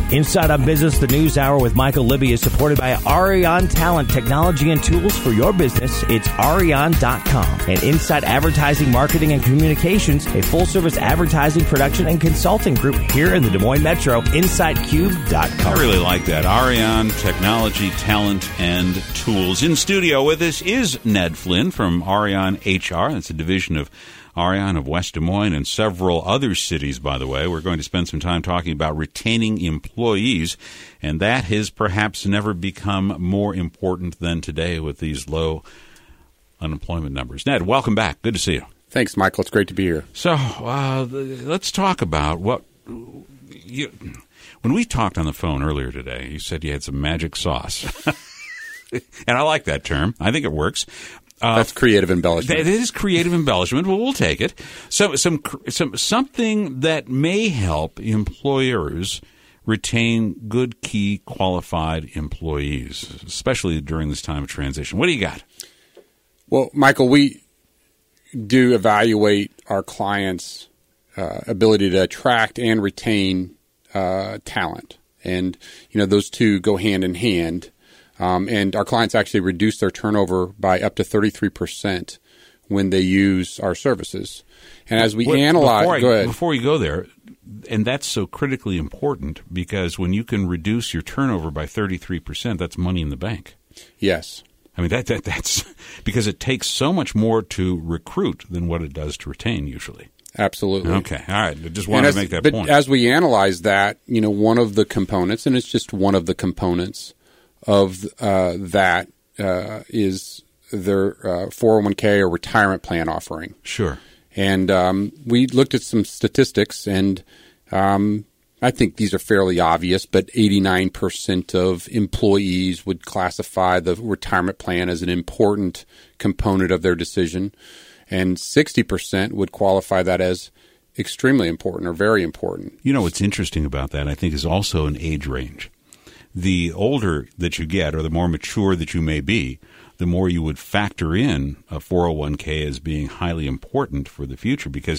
Inside on Business, the News Hour with Michael Libby is supported by Arion Talent, technology and tools for your business. It's Arion.com. And Inside Advertising, Marketing, and Communications, a full-service advertising, production, and consulting group here in the Des Moines Metro. InsideCube.com. I really like that. Arion Technology, Talent, and Tools. In studio with us is Ned Flynn from Arion HR. That's a division of Arion of West Des Moines and several other cities, by the way. We're going to spend some time talking about retaining employees, and that has perhaps never become more important than today with these low unemployment numbers. Ned, welcome back. Good to see you. Thanks, Michael. It's great to be here. So let's talk about what when we talked on the phone earlier today, you said you had some magic sauce. And I like that term. I think it works. That's creative embellishment. It is creative embellishment. Well, we'll take it. So, something that may help employers retain good, key, qualified employees, especially during this time of transition. What do you got? Well, Michael, we do evaluate our clients' ability to attract and retain talent, and those two go hand in hand. And our clients actually reduce their turnover by up to 33% when they use our services. And as we analyze, go ahead. Before you go there, and that's so critically important because when you can reduce your turnover by 33%, that's money in the bank. Yes. I mean, that's because it takes so much more to recruit than what it does to retain usually. Absolutely. Okay. All right. I just wanted to make that point. But as we analyze that, one of the components, and it's just one of the components of that is their 401k or retirement plan offering. Sure. And we looked at some statistics, and I think these are fairly obvious, but 89% of employees would classify the retirement plan as an important component of their decision, and 60% would qualify that as extremely important or very important. What's interesting about that, I think, is also an age range. The older that you get or the more mature that you may be, the more you would factor in a 401k as being highly important for the future. Because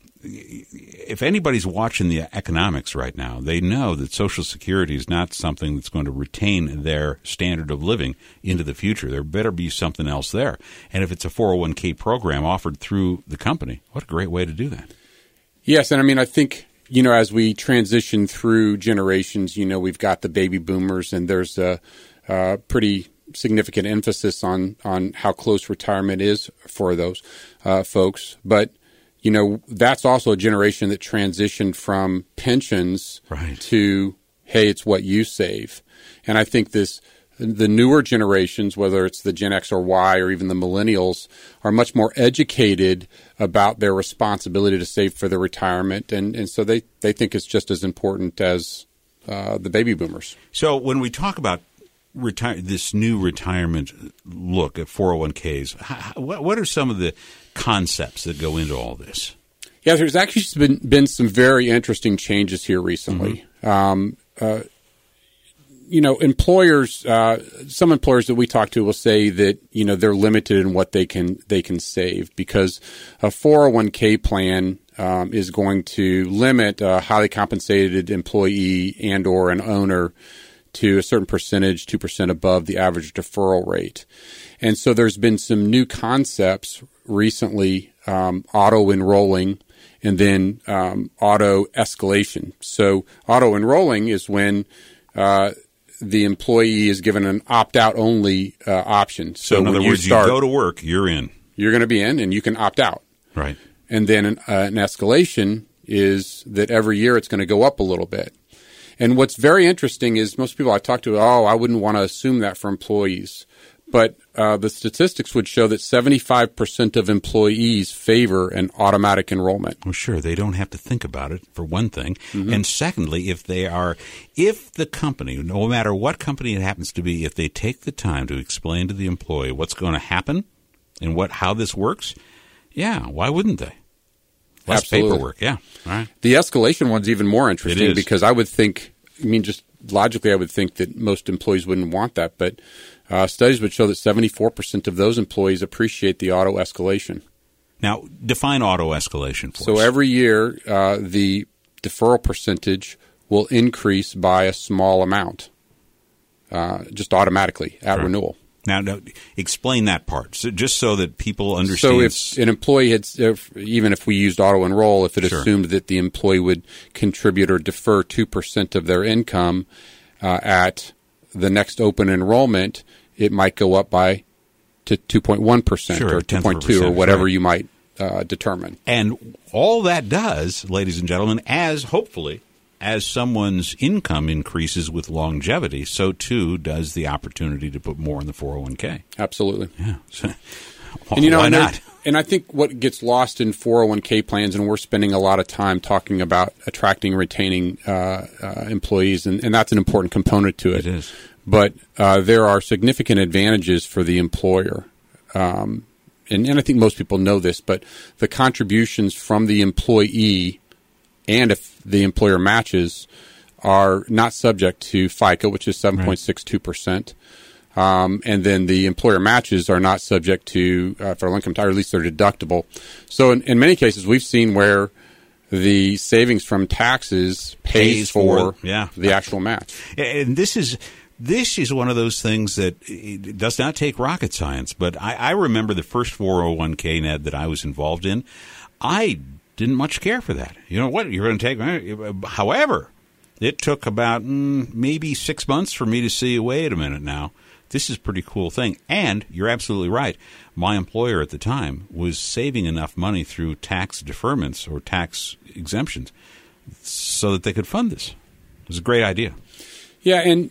if anybody's watching the economics right now, they know that Social Security is not something that's going to retain their standard of living into the future. There better be something else there. And if it's a 401k program offered through the company, what a great way to do that. Yes, and I think as we transition through generations, we've got the baby boomers, and there's a pretty significant emphasis on how close retirement is for those folks. But, that's also a generation that transitioned from pensions to, hey, it's what you save. And I think the newer generations, whether it's the Gen X or Y or even the millennials, are much more educated about their responsibility to save for their retirement. And so they think it's just as important as the baby boomers. So when we talk about this new retirement look at 401ks, what are some of the concepts that go into all this? Yeah, there's actually been some very interesting changes here recently. Mm-hmm. Employers, some employers that we talk to will say that, they're limited in what they can save because a 401k plan is going to limit a highly compensated employee and or an owner to a certain percentage, 2% above the average deferral rate. And so there's been some new concepts recently, auto-enrolling and then auto-escalation. So auto-enrolling is when the employee is given an opt-out only option. So in other words, you go to work, you're in. You're going to be in, and you can opt out. Right. And then an escalation is that every year it's going to go up a little bit. And what's very interesting is most people I talk to, I wouldn't want to assume that for employees. But the statistics would show that 75% of employees favor an automatic enrollment. Well, sure. They don't have to think about it, for one thing. Mm-hmm. And secondly, if the company, no matter what company it happens to be, if they take the time to explain to the employee what's going to happen and how this works, yeah, why wouldn't they? Less Absolutely. Paperwork, yeah. All right. The escalation one's even more interesting because I would think, just logically, I would think that most employees wouldn't want that, but studies would show that 74% of those employees appreciate the auto escalation. Now, define auto escalation for us. So every year, the deferral percentage will increase by a small amount, just automatically at renewal. Now, explain that part, just so that people understand. So if an employee even if we used auto enroll, if it assumed that the employee would contribute or defer 2% of their income at the next open enrollment, it might go up to 2.1% or 2.2 or whatever you might determine. And all that does, ladies and gentlemen, hopefully as someone's income increases with longevity, so too does the opportunity to put more in the 401k. Absolutely. Yeah. And why not? And I think what gets lost in 401k plans, and we're spending a lot of time talking about attracting and retaining employees, and that's an important component to it. It is. But there are significant advantages for the employer. And I think most people know this, but the contributions from the employee, and if the employer matches, are not subject to FICA, which is 7.62%. And then the employer matches are not subject to federal income tax, or at least they're deductible. So in many cases, we've seen where the savings from taxes pays for the actual match. And this is one of those things that it does not take rocket science. But I remember the first 401k, Ned, that I was involved in. I didn't much care for that. You know what? You're going to take. However, it took about maybe 6 months for me to see, wait a minute now, this is a pretty cool thing. And you're absolutely right. My employer at the time was saving enough money through tax deferments or tax exemptions so that they could fund this. It was a great idea. Yeah, and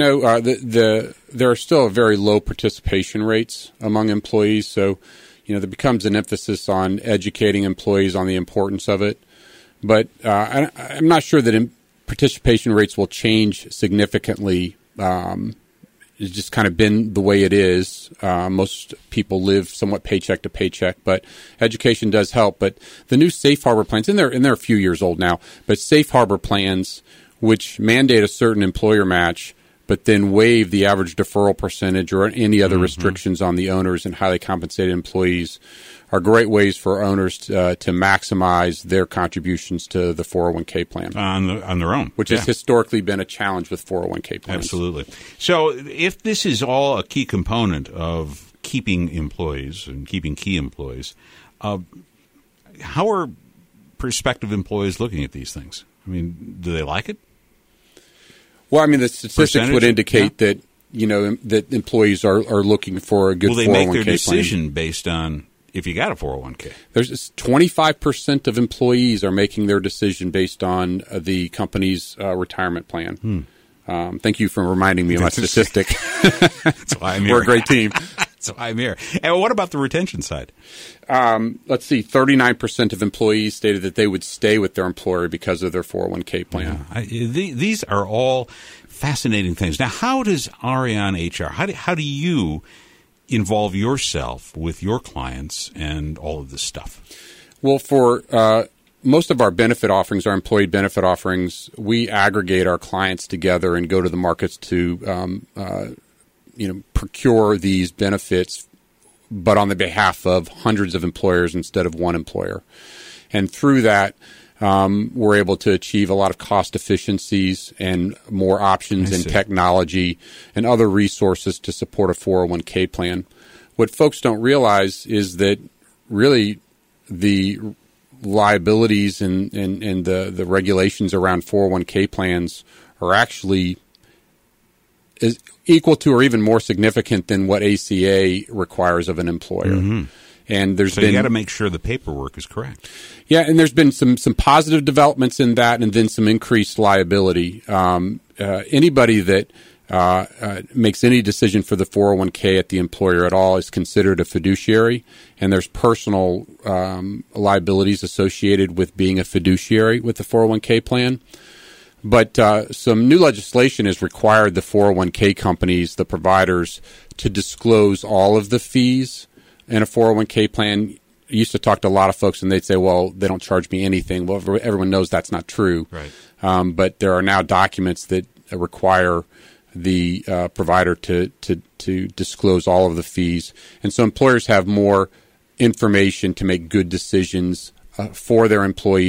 there are still very low participation rates among employees, so there becomes an emphasis on educating employees on the importance of it. But I'm not sure that participation rates will change significantly. It's just kind of been the way it is. Most people live somewhat paycheck to paycheck, but education does help. But the new safe harbor plans, and they're a few years old now, but safe harbor plans, which mandate a certain employer match, but then waive the average deferral percentage or any other restrictions on the owners and highly compensated employees, are great ways for owners to maximize their contributions to the 401k plan. On their own. Which has historically been a challenge with 401k plans. Absolutely. So if this is all a key component of keeping employees and keeping key employees, how are prospective employees looking at these things? I mean, do they like it? Well, I mean, the statistics would indicate that, that employees are looking for a good 401k plan. Will they make their decision based on if you got a 401k? There's 25% of employees are making their decision based on the company's retirement plan. Thank you for reminding me of my statistic. That's why I'm here. We're a great team. That's why I'm here. And what about the retention side? Let's see. 39% of employees stated that they would stay with their employer because of their 401k plan. Yeah. These are all fascinating things. Now, how does Arion HR, how do you involve yourself with your clients and all of this stuff? Well, for most of our benefit offerings, our employee benefit offerings, we aggregate our clients together and go to the markets to procure these benefits, but on the behalf of hundreds of employers instead of one employer. And through that, we're able to achieve a lot of cost efficiencies and more options in technology and other resources to support a 401k plan. What folks don't realize is that really the liabilities and the regulations around 401k plans are actually is equal to or even more significant than what ACA requires of an employer. And so you got to make sure the paperwork is correct. Yeah, and there's been some positive developments in that, and then some increased liability. Anybody that makes any decision for the 401k at the employer at all is considered a fiduciary, and there's personal liabilities associated with being a fiduciary with the 401k plan. But some new legislation has required the 401k companies, the providers, to disclose all of the fees in a 401k plan. I used to talk to a lot of folks, and they'd say, well, they don't charge me anything. Well, everyone knows that's not true. Right. But there are now documents that require the provider to disclose all of the fees. And so employers have more information to make good decisions for their employees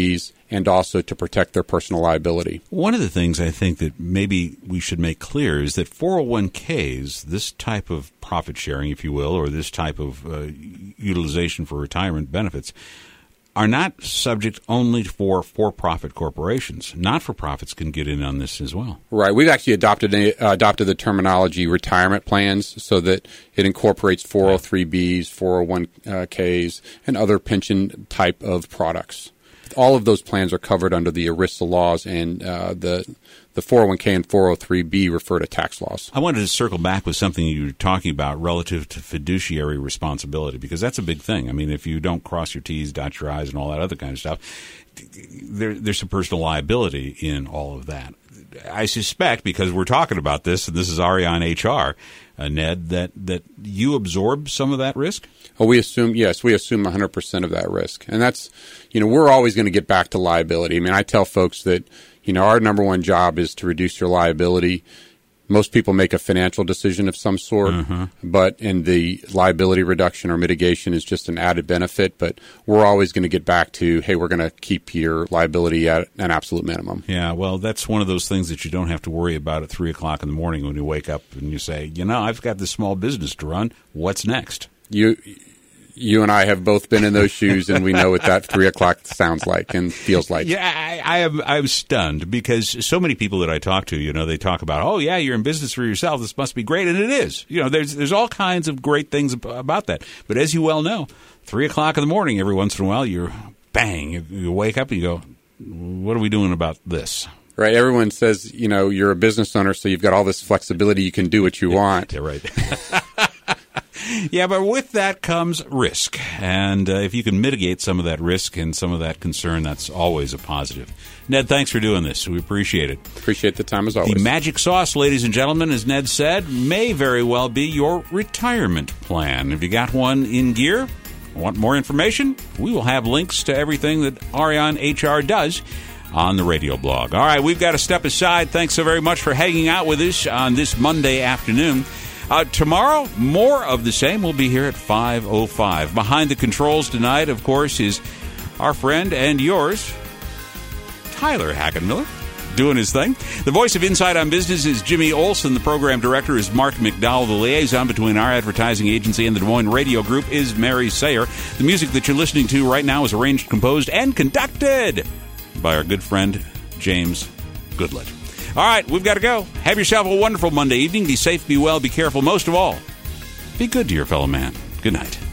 and also to protect their personal liability. One of the things I think that maybe we should make clear is that 401ks, this type of profit sharing, if you will, or this type of utilization for retirement benefits, are not subject only for-profit corporations. Not-for-profits can get in on this as well. Right. We've actually adopted the terminology retirement plans so that it incorporates 403Bs, 401ks, and other pension type of products. All of those plans are covered under the ERISA laws, and the 401k and 403B refer to tax laws. I wanted to circle back with something you were talking about relative to fiduciary responsibility, because that's a big thing. I mean, if you don't cross your T's, dot your I's, and all that other kind of stuff, there's some personal liability in all of that. I suspect, because we're talking about this, and this is Arion HR, Ned, that you absorb some of that risk? Oh, we assume 100% of that risk. And that's, we're always going to get back to liability. I mean, I tell folks that, our number one job is to reduce your liability. Most people make a financial decision of some sort, but in the liability reduction or mitigation is just an added benefit. But we're always going to get back to, hey, we're going to keep your liability at an absolute minimum. Yeah, well, that's one of those things that you don't have to worry about at 3 o'clock in the morning when you wake up and you say, I've got this small business to run. What's next? You and I have both been in those shoes, and we know what that 3 o'clock sounds like and feels like. Yeah, I'm stunned because so many people that I talk to, they talk about, oh yeah, you're in business for yourself. This must be great, and it is. There's all kinds of great things about that. But as you well know, 3 o'clock in the morning, every once in a while, you wake up and you go, what are we doing about this? Right. Everyone says, you're a business owner, so you've got all this flexibility. You can do what you want. Yeah, right. Yeah, but with that comes risk. And if you can mitigate some of that risk and some of that concern, that's always a positive. Ned, thanks for doing this. We appreciate it. Appreciate the time as always. The magic sauce, ladies and gentlemen, as Ned said, may very well be your retirement plan. If you got one in gear, want more information, we will have links to everything that Arion HR does on the radio blog. All right, we've got to step aside. Thanks so very much for hanging out with us on this Monday afternoon. Tomorrow, more of the same. We'll be here at 5:05. Behind the controls tonight, of course, is our friend and yours, Tyler Hackenmiller, doing his thing. The voice of Inside on Business is Jimmy Olson. The program director is Mark McDowell. The liaison between our advertising agency and the Des Moines Radio Group is Mary Sayer. The music that you're listening to right now is arranged, composed, and conducted by our good friend, James Goodlett. All right, we've got to go. Have yourself a wonderful Monday evening. Be safe, be well, be careful. Most of all, be good to your fellow man. Good night.